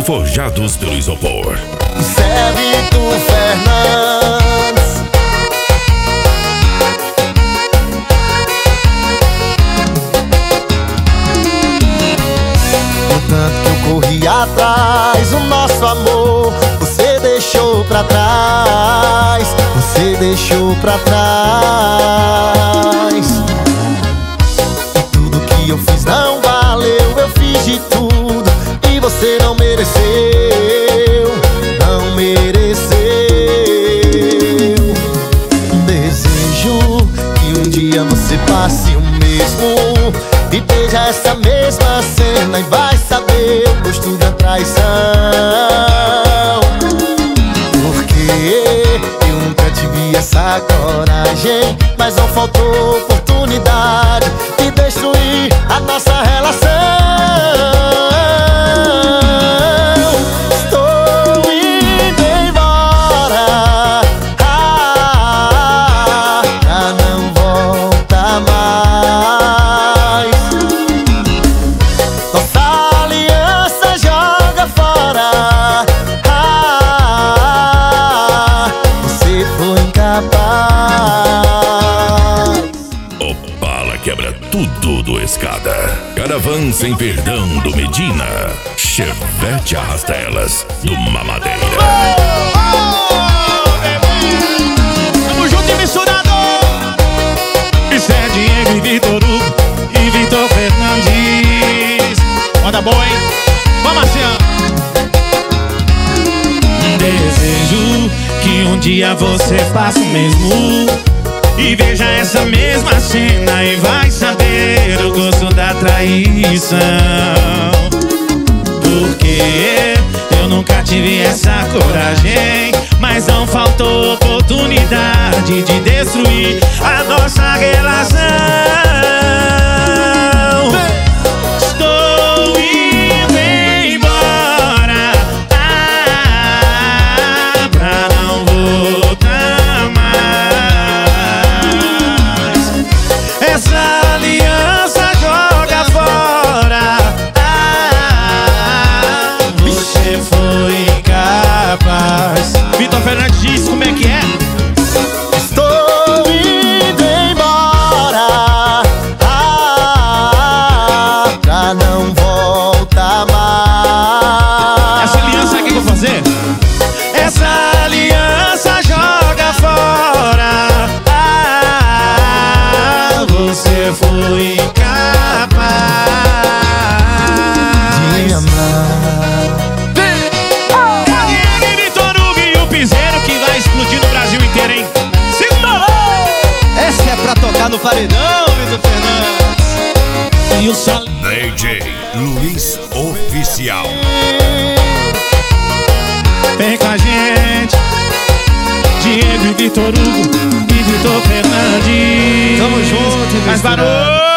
forjados pelo isopor. Zé Vitor Fernandes. O tanto que eu corri atrás, o nosso amor você deixou pra trás. Você deixou pra trás. E tudo que eu fiz não valeu. Eu fiz de tudo e você não mereceu. Não mereceu. Desejo que um dia você passe o mesmo e veja essa mesma cena e vai saber o gosto da traição. Porque eu nunca tive essa coragem, mas não faltou oportunidade de destruir a nossa relação. Estou indo embora, já não volta mais. Nossa aliança joga fora. Você foi incapaz. Opala quebra tudo do Escada. Caravan Sem Perdão do Medina. Chevette Arrasta Elas do Mamadeira. Tamo junto e misturado. Isso é Diego e Vitor Hugo e Vitor Fernandes. Moda boa, hein? Vamos, Marciano. Desejo que um dia você faça o mesmo e veja essa mesma cena e vai saber o gosto da traição. Porque eu nunca tive essa coragem, mas não faltou oportunidade de destruir a nossa relação. Estou indo embora, pra não voltar mais. Essa aliança joga fora. Você foi incapaz. Vitor Fernandes diz como é que é. Estou indo embora, já não volta mais. Essa aliança que eu vou fazer? Essa aliança joga fora. Você foi incapaz De amar. Diego e Vitor Hugo e o piseiro que vai explodir no Brasil inteiro, hein? Segunda! Essa é pra tocar no paredão, Vitor Fernandes. E o sol. DJ Luiz Oficial. Vem com a gente, Diego e Vitor Hugo e Vitor Fernandes. Tamo junto, Mais barulho.